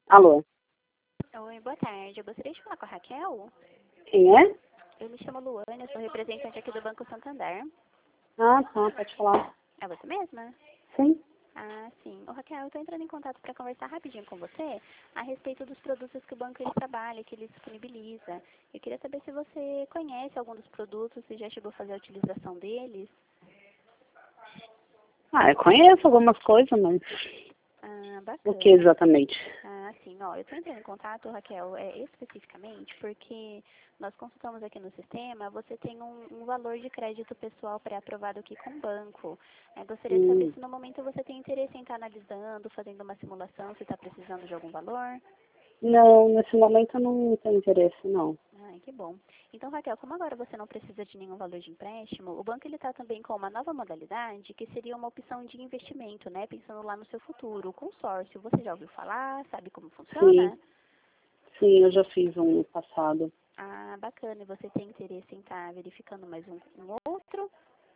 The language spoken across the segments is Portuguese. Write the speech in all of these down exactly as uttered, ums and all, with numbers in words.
Alô? Oi, boa tarde. Eu gostaria de falar com a Raquel. Quem é? Eu me chamo Luana, eu sou representante aqui do Banco Santander. Ah, tá, pode falar. É você mesma? Sim. Ah, sim. Ô, Raquel, eu estou entrando em contato para conversar rapidinho com você a respeito dos produtos que o banco ele trabalha, que ele disponibiliza. Eu queria saber se você conhece algum dos produtos, se já chegou a fazer a utilização deles. Ah, eu conheço algumas coisas, mas Ah, o que bacana. exatamente? Ah, sim. Ó, eu estou entrando em contato, Raquel, é, especificamente porque nós consultamos aqui no sistema, você tem um, um valor de crédito pessoal pré-aprovado aqui com o banco. É, gostaria de saber Hum, se no momento você tem interesse em estar analisando, fazendo uma simulação, se está precisando de algum valor. não, nesse momento eu não tenho interesse, não. Ai, que bom. Então, Raquel, como agora você não precisa de nenhum valor de empréstimo, o banco ele está também com uma nova modalidade, que seria uma opção de investimento, né? Pensando lá no seu futuro, o consórcio. Você já ouviu falar? Sabe como Sim, funciona? sim, eu já fiz um no passado. Ah, bacana. E você tem interesse em estar verificando mais um, um outro?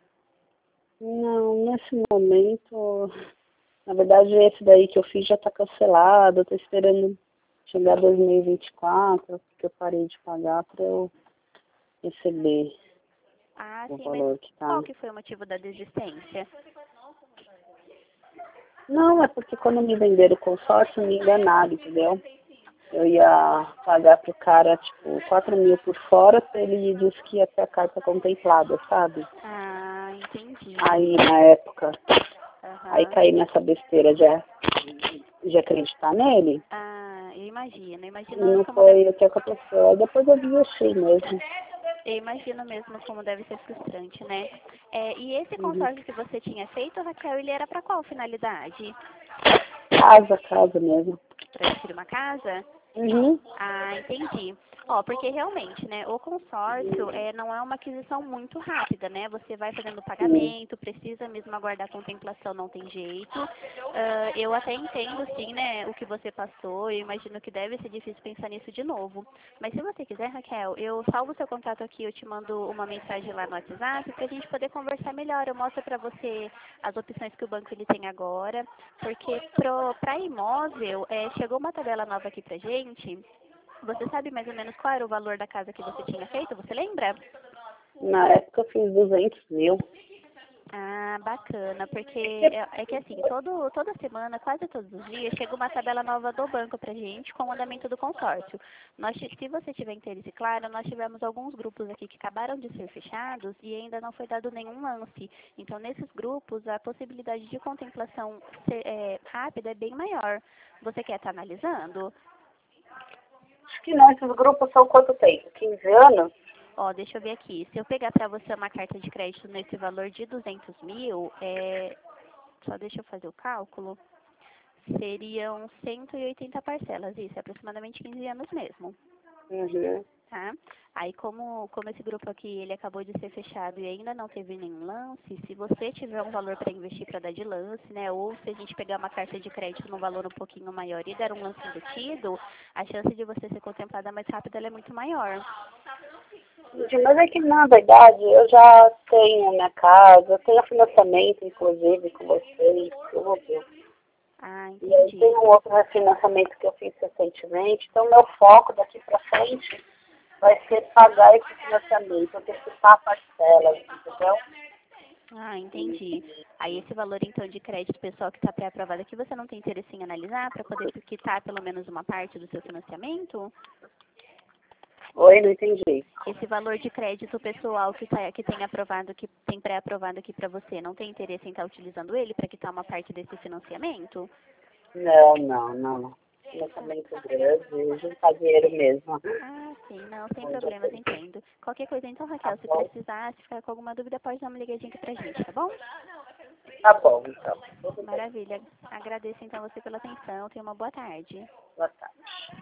Não, nesse momento, na verdade esse daí que eu fiz já está cancelado, eu tô esperando chegar dois mil e vinte e quatro, porque eu parei de pagar para eu receber Ah, o sim, mas valor que tá. qual que foi o motivo da desistência? Não, é porque quando me venderam o consórcio me enganaram, entendeu? Eu ia pagar pro cara, tipo, quatro mil por fora, ele disse que ia ter a carta contemplada, sabe? Ah, entendi. Aí, na época, aí Aham. caí nessa besteira de, de acreditar nele, Ah, eu imagino. Eu e imagino não como deve, foi o que aconteceu. Aí depois eu desisti mesmo. eu imagino mesmo como deve ser frustrante, né? É, e esse Uhum. consórcio que você tinha feito, Raquel, ele era para qual finalidade? Casa, casa mesmo. Para adquirir uma casa? Uhum. Ah, entendi. Ó, porque realmente, né, o consórcio é, não é uma aquisição muito rápida, né? Você vai fazendo o Sim. pagamento, precisa mesmo aguardar a contemplação, não tem jeito. Ah, eu até entendo, sim, né, o que você passou, eu imagino que deve ser difícil pensar nisso de novo. Mas se você quiser, Raquel, eu salvo seu contato aqui, eu te mando uma mensagem lá no WhatsApp pra gente poder conversar melhor. Eu mostro pra você as opções que o banco ele tem agora, porque para imóvel, é, chegou uma tabela nova aqui pra gente. Você sabe mais ou menos qual era o valor da casa que você tinha feito? Você lembra? Na época eu fiz duzentos mil. Ah, bacana, porque é, é que assim, todo, toda semana, quase todos os dias, chega uma tabela nova do banco pra gente com o andamento do consórcio. Nós, ti- se você tiver interesse, claro, nós tivemos alguns grupos aqui que acabaram de ser fechados e ainda não foi dado nenhum lance. Então, nesses grupos, a possibilidade de contemplação ser, é, rápida é bem maior. Você quer estar analisando? Acho que não, esses grupos são quanto tempo? quinze anos? Ó, deixa eu ver aqui. Se eu pegar para você uma carta de crédito nesse valor de duzentos mil, é... só deixa eu fazer o cálculo, seriam cento e oitenta parcelas, isso, é aproximadamente quinze anos mesmo, Uhum. tá? Aí, como, como esse grupo aqui, ele acabou de ser fechado e ainda não teve nenhum lance, se você tiver um valor para investir para dar de lance, né, ou se a gente pegar uma carta de crédito num valor um pouquinho maior e der um lance embutido, a chance de você ser contemplada mais rápido, ela é muito maior. Mas é que, na verdade, eu já tenho minha casa, eu tenho financiamento, inclusive, com vocês, tudo. Ah, E aí tem entendi. um outro refinanciamento que eu fiz recentemente. Então, meu foco daqui para frente vai ser pagar esse financiamento, antecipar parcelas, entendeu? Ah, entendi. Aí esse valor então de crédito pessoal que está pré-aprovado aqui, você não tem interesse em analisar para poder quitar pelo menos uma parte do seu financiamento? Oi, não entendi. Esse valor de crédito pessoal que, tá, que tem aprovado, que tem pré-aprovado aqui para você, não tem interesse em estar utilizando ele para quitar uma parte desse financiamento? Não, não, não. Financiamento grande, juntar dinheiro mesmo. Ah, sim, não, sem Onde eu problemas, tenho. entendo. Qualquer coisa então, Tá Raquel, se bom? precisar, se ficar com alguma dúvida, pode dar uma ligadinha aqui pra gente, tá bom? Tá bom, então. Tudo bem. Maravilha. Agradeço então você pela atenção. Tenha uma boa tarde. Boa tarde.